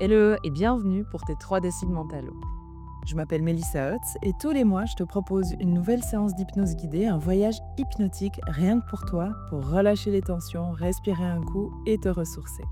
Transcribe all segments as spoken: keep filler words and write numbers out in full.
Hello et bienvenue pour tes trois déciles mentalo. Je m'appelle Mélissa Hutz et tous les mois, je te propose une nouvelle séance d'hypnose guidée, un voyage hypnotique rien que pour toi, pour relâcher les tensions, respirer un coup et te ressourcer.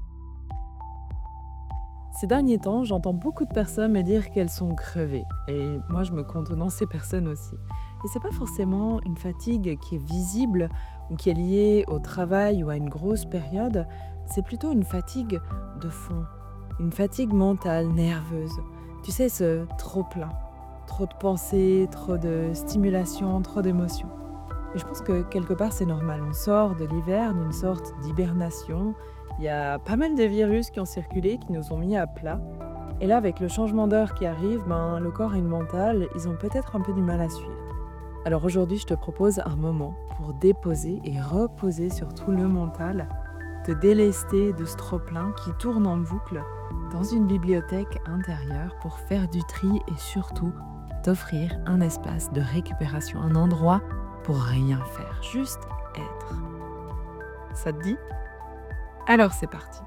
Ces derniers temps, j'entends beaucoup de personnes me dire qu'elles sont crevées. Et moi, je me compte dans ces personnes aussi. Et c'est pas forcément une fatigue qui est visible ou qui est liée au travail ou à une grosse période. C'est plutôt une fatigue de fond. Une fatigue mentale, nerveuse. Tu sais, ce trop-plein. Trop de pensées, trop de stimulation, trop d'émotions. Et je pense que quelque part, c'est normal. On sort de l'hiver d'une sorte d'hibernation. Il y a pas mal de virus qui ont circulé, qui nous ont mis à plat. Et là, avec le changement d'heure qui arrive, ben, le corps et le mental, ils ont peut-être un peu du mal à suivre. Alors aujourd'hui, je te propose un moment pour déposer et reposer surtout le mental, te délester de ce trop-plein qui tourne en boucle dans une bibliothèque intérieure pour faire du tri et surtout t'offrir un espace de récupération, un endroit pour rien faire, juste être. Ça te dit? Alors c'est parti.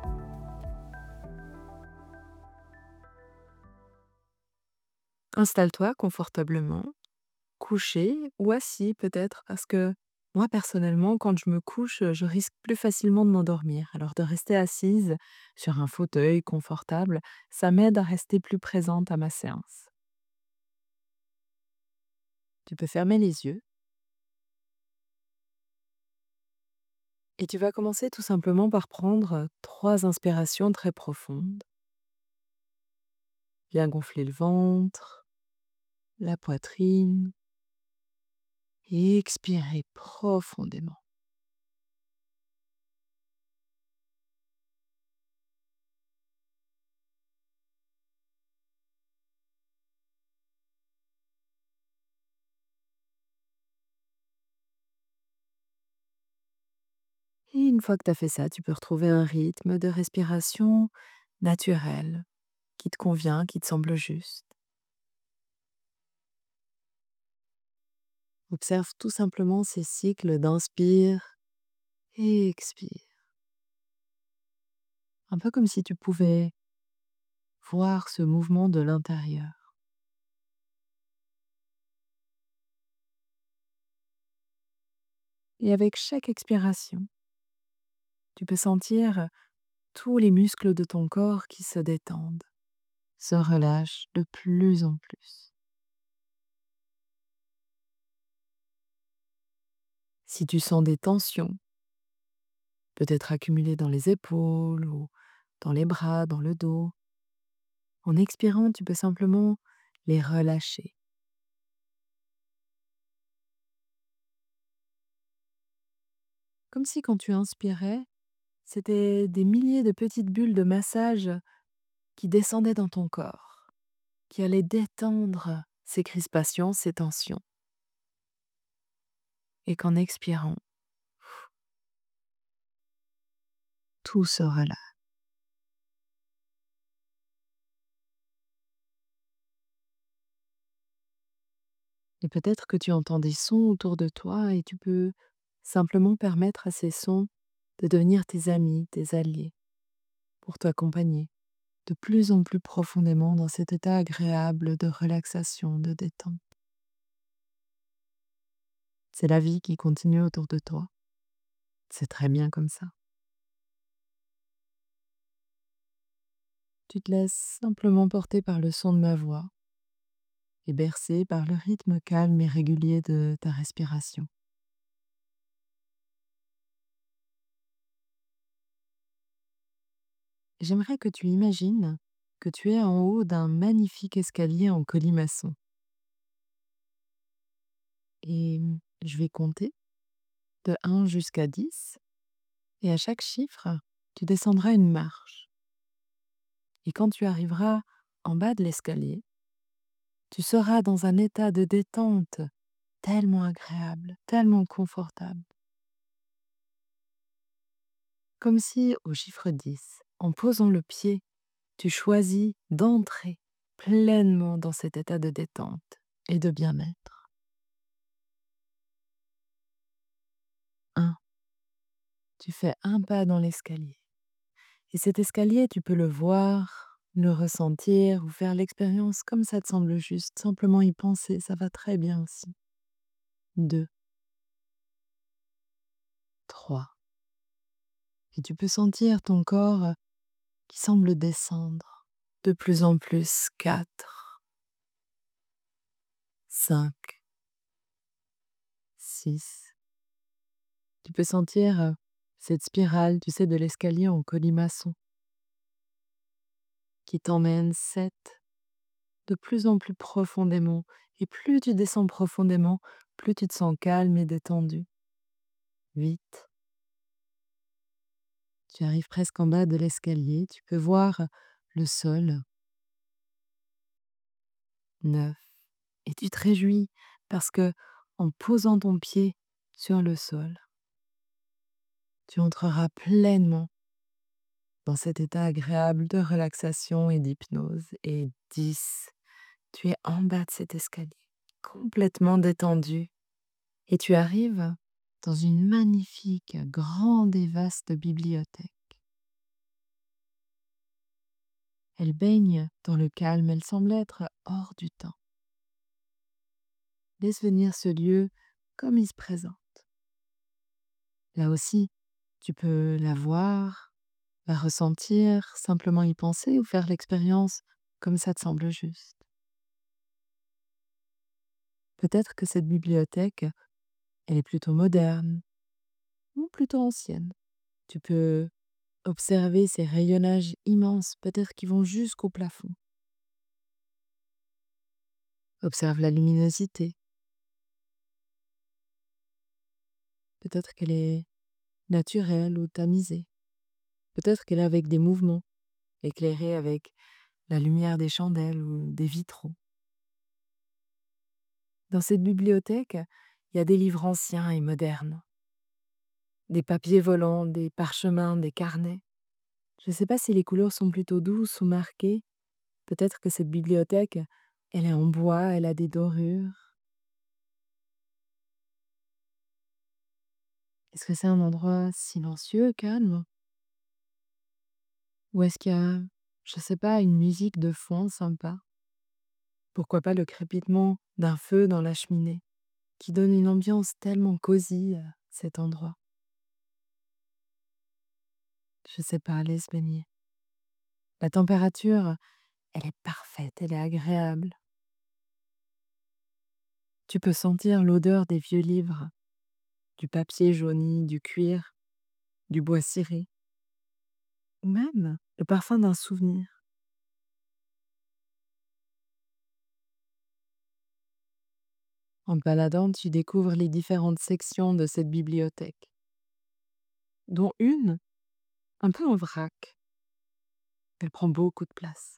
Installe-toi confortablement, couché ou assis peut-être, parce que moi personnellement, quand je me couche, je risque plus facilement de m'endormir. Alors de rester assise sur un fauteuil confortable, ça m'aide à rester plus présente à ma séance. Tu peux fermer les yeux et tu vas commencer tout simplement par prendre trois inspirations très profondes. Bien gonfler le ventre, la poitrine et expirer profondément. Et une fois que tu as fait ça, tu peux retrouver un rythme de respiration naturel qui te convient, qui te semble juste. Observe tout simplement ces cycles d'inspire et expire. Un peu comme si tu pouvais voir ce mouvement de l'intérieur. Et avec chaque expiration, tu peux sentir tous les muscles de ton corps qui se détendent, se relâchent de plus en plus. Si tu sens des tensions, peut-être accumulées dans les épaules ou dans les bras, dans le dos, en expirant, tu peux simplement les relâcher. Comme si quand tu inspirais, c'était des milliers de petites bulles de massage qui descendaient dans ton corps, qui allaient détendre ces crispations, ces tensions. Et qu'en expirant, tout se relâche. Et peut-être que tu entends des sons autour de toi et tu peux simplement permettre à ces sons de devenir tes amis, tes alliés, pour t'accompagner de plus en plus profondément dans cet état agréable de relaxation, de détente. C'est la vie qui continue autour de toi. C'est très bien comme ça. Tu te laisses simplement porter par le son de ma voix et bercé par le rythme calme et régulier de ta respiration. J'aimerais que tu imagines que tu es en haut d'un magnifique escalier en colimaçon. Et mmh, je vais compter de un jusqu'à dix et à chaque chiffre, tu descendras une marche. Et quand tu arriveras en bas de l'escalier, tu seras dans un état de détente tellement agréable, tellement confortable. Comme si, au chiffre dix, en posant le pied, tu choisis d'entrer pleinement dans cet état de détente et de bien-être. un. Tu fais un pas dans l'escalier. Et cet escalier, tu peux le voir le ressentir ou faire l'expérience comme ça te semble juste. Simplement y penser, ça va très bien aussi. Deux, trois. Et tu peux sentir ton corps qui semble descendre de plus en plus. Quatre, cinq, six. Tu peux sentir euh, cette spirale, tu sais, de l'escalier en colimaçon qui t'emmène. Sept, de plus en plus profondément. Et plus tu descends profondément, plus tu te sens calme et détendu. Huit, tu arrives presque en bas de l'escalier, tu peux voir le sol. Neuf, et tu te réjouis parce que en posant ton pied sur le sol, tu entreras pleinement dans cet état agréable de relaxation et d'hypnose. Et dix, tu es en bas de cet escalier, complètement détendu, et tu arrives dans une magnifique, grande et vaste bibliothèque. Elle baigne dans le calme, elle semble être hors du temps. Laisse venir ce lieu comme il se présente. Là aussi, tu peux la voir, la ressentir, simplement y penser ou faire l'expérience comme ça te semble juste. Peut-être que cette bibliothèque, elle est plutôt moderne ou plutôt ancienne. Tu peux observer ces rayonnages immenses, peut-être qui vont jusqu'au plafond. Observe la luminosité. Peut-être qu'elle est naturelle ou tamisée. Peut-être qu'elle est avec des mouvements, éclairée avec la lumière des chandelles ou des vitraux. Dans cette bibliothèque, il y a des livres anciens et modernes, des papiers volants, des parchemins, des carnets. Je ne sais pas si les couleurs sont plutôt douces ou marquées. Peut-être que cette bibliothèque, elle est en bois, elle a des dorures. Est-ce que c'est un endroit silencieux, calme? Ou est-ce qu'il y a, je ne sais pas, une musique de fond sympa? Pourquoi pas le crépitement d'un feu dans la cheminée, qui donne une ambiance tellement cosy à cet endroit? Je sais pas, laisse baigner. La température, elle est parfaite, elle est agréable. Tu peux sentir l'odeur des vieux livres, du papier jauni, du cuir, du bois ciré, ou même le parfum d'un souvenir. En te baladant, tu découvres les différentes sections de cette bibliothèque, dont une un peu en vrac. Elle prend beaucoup de place.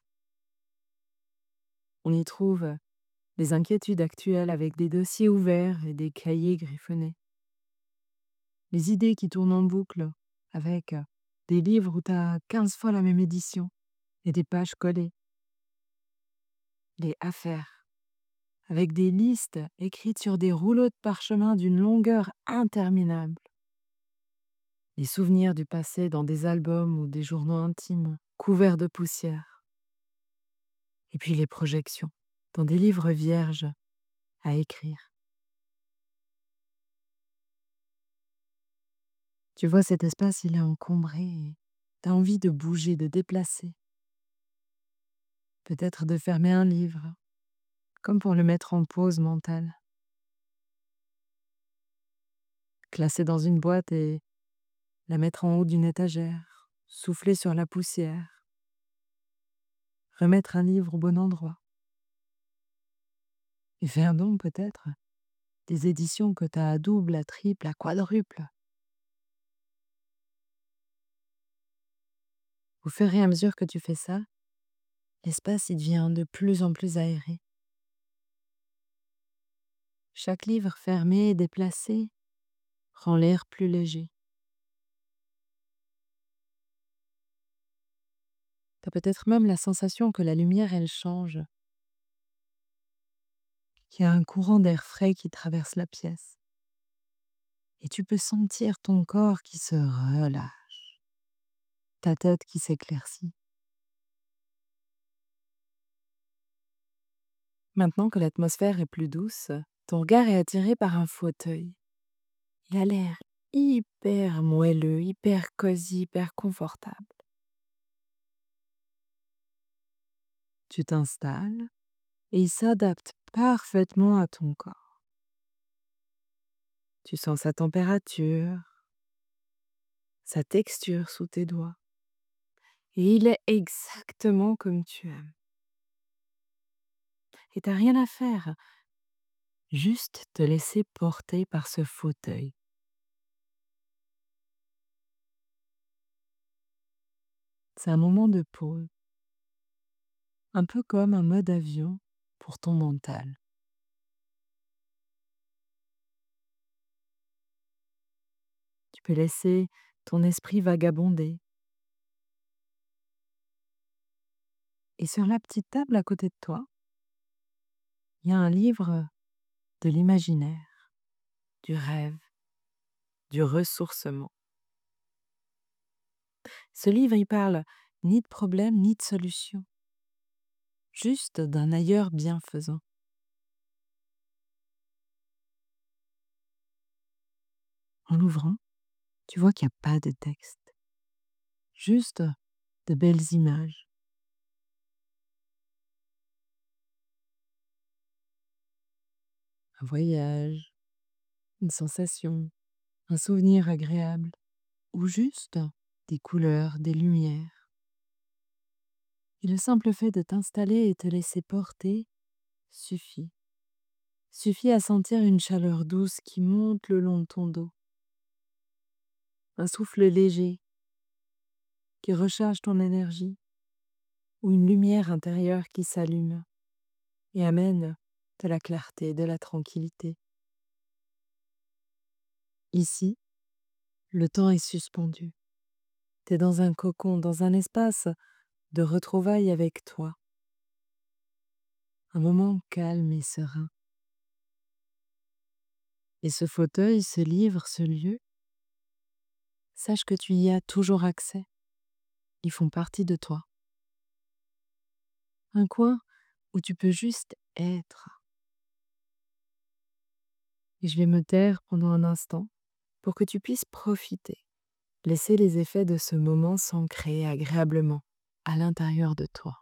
On y trouve des inquiétudes actuelles avec des dossiers ouverts et des cahiers griffonnés. Les idées qui tournent en boucle avec euh, des livres où tu as quinze fois la même édition et des pages collées. Les affaires avec des listes écrites sur des rouleaux de parchemin d'une longueur interminable. Les souvenirs du passé dans des albums ou des journaux intimes couverts de poussière. Et puis les projections dans des livres vierges à écrire. Tu vois, cet espace, il est encombré et tu as envie de bouger, de déplacer. Peut-être de fermer un livre, comme pour le mettre en pause mentale. Classer dans une boîte et la mettre en haut d'une étagère. Souffler sur la poussière. Remettre un livre au bon endroit. Et faire donc peut-être des éditions que tu as à double, à triple, à quadruple. Au fur et à mesure que tu fais ça, l'espace il devient de plus en plus aéré. Chaque livre fermé et déplacé rend l'air plus léger. Tu as peut-être même la sensation que la lumière, elle change, qu'il y a un courant d'air frais qui traverse la pièce. Et tu peux sentir ton corps qui se relâche, ta tête qui s'éclaircit. Maintenant que l'atmosphère est plus douce, ton regard est attiré par un fauteuil. Il a l'air hyper moelleux, hyper cosy, hyper confortable. Tu t'installes et il s'adapte parfaitement à ton corps. Tu sens sa température, sa texture sous tes doigts. Et il est exactement comme tu aimes. Et t'as rien à faire, juste te laisser porter par ce fauteuil. C'est un moment de pause, un peu comme un mode avion pour ton mental. Tu peux laisser ton esprit vagabonder. Et sur la petite table à côté de toi, il y a un livre de l'imaginaire, du rêve, du ressourcement. Ce livre, il parle ni de problème, ni de solution, juste d'un ailleurs bienfaisant. En l'ouvrant, tu vois qu'il n'y a pas de texte, juste de belles images. Un voyage, une sensation, un souvenir agréable, ou juste des couleurs, des lumières. Et le simple fait de t'installer et te laisser porter suffit. Suffit à sentir une chaleur douce qui monte le long de ton dos. Un souffle léger qui recharge ton énergie, ou une lumière intérieure qui s'allume et amène de la clarté, de la tranquillité. Ici, le temps est suspendu. T'es dans un cocon, dans un espace de retrouvailles avec toi. Un moment calme et serein. Et ce fauteuil, ce livre, ce lieu, sache que tu y as toujours accès. Ils font partie de toi. Un coin où tu peux juste être. Et je vais me taire pendant un instant pour que tu puisses profiter. Laisser les effets de ce moment s'ancrer agréablement à l'intérieur de toi.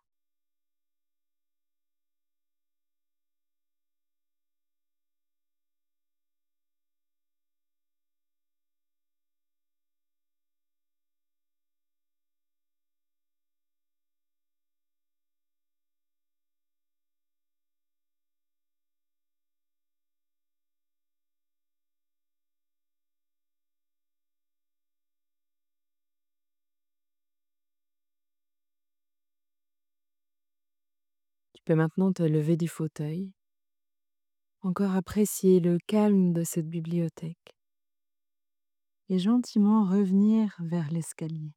Tu peux maintenant te lever du fauteuil, encore apprécier le calme de cette bibliothèque et gentiment revenir vers l'escalier.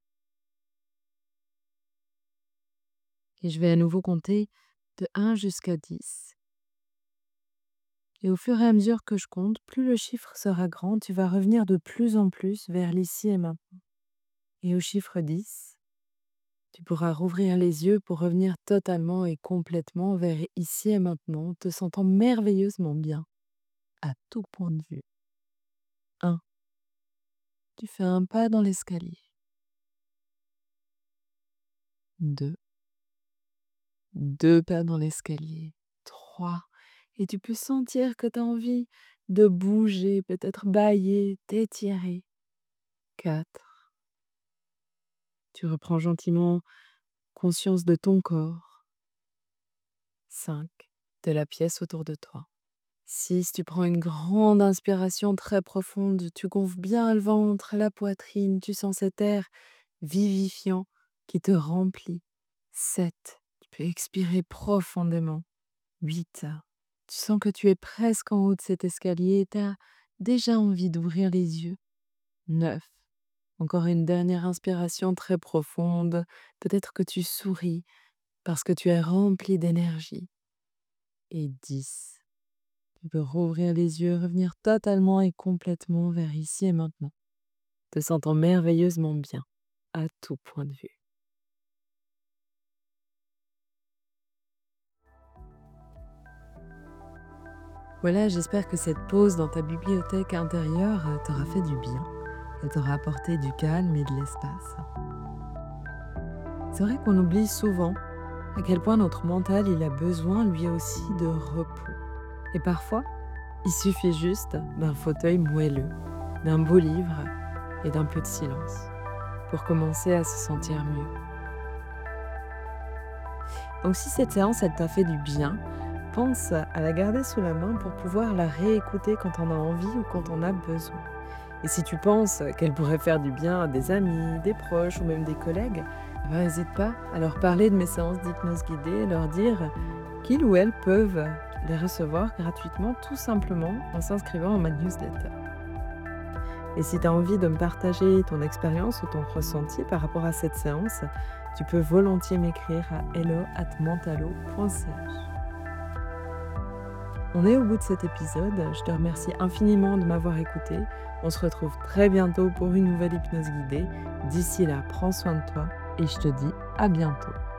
Et je vais à nouveau compter de un jusqu'à dix. Et au fur et à mesure que je compte, plus le chiffre sera grand, tu vas revenir de plus en plus vers l'ici et maintenant. Et au chiffre dix, tu pourras rouvrir les yeux pour revenir totalement et complètement vers ici et maintenant, te sentant merveilleusement bien, à tout point de vue. un. Tu fais un pas dans l'escalier. deux. Deux pas dans l'escalier. trois. Et tu peux sentir que tu as envie de bouger, peut-être bâiller, t'étirer. quatre. Tu reprends gentiment conscience de ton corps. cinq. De la pièce autour de toi. six. Tu prends une grande inspiration très profonde. Tu gonfles bien le ventre, la poitrine. Tu sens cet air vivifiant qui te remplit. sept. Tu peux expirer profondément. huit. Tu sens que tu es presque en haut de cet escalier et tu as déjà envie d'ouvrir les yeux. neuf. Encore une dernière inspiration très profonde. Peut-être que tu souris parce que tu es rempli d'énergie. Et dix. Tu peux rouvrir les yeux, revenir totalement et complètement vers ici et maintenant, te sentant merveilleusement bien, à tout point de vue. Voilà, j'espère que cette pause dans ta bibliothèque intérieure euh, t'aura fait du bien. Elle t'aura apporté du calme et de l'espace. C'est vrai qu'on oublie souvent à quel point notre mental il a besoin lui aussi de repos. Et parfois, il suffit juste d'un fauteuil moelleux, d'un beau livre et d'un peu de silence pour commencer à se sentir mieux. Donc si cette séance elle t'a fait du bien, pense à la garder sous la main pour pouvoir la réécouter quand on a envie ou quand on a besoin. Et si tu penses qu'elle pourrait faire du bien à des amis, des proches ou même des collègues, n'hésite pas à leur parler de mes séances d'hypnose guidée et leur dire qu'ils ou elles peuvent les recevoir gratuitement tout simplement en s'inscrivant à ma newsletter. Et si tu as envie de me partager ton expérience ou ton ressenti par rapport à cette séance, tu peux volontiers m'écrire à hello at mentalo point c h. On est au bout de cet épisode, je te remercie infiniment de m'avoir écouté. On se retrouve très bientôt pour une nouvelle hypnose guidée. D'ici là, prends soin de toi et je te dis à bientôt.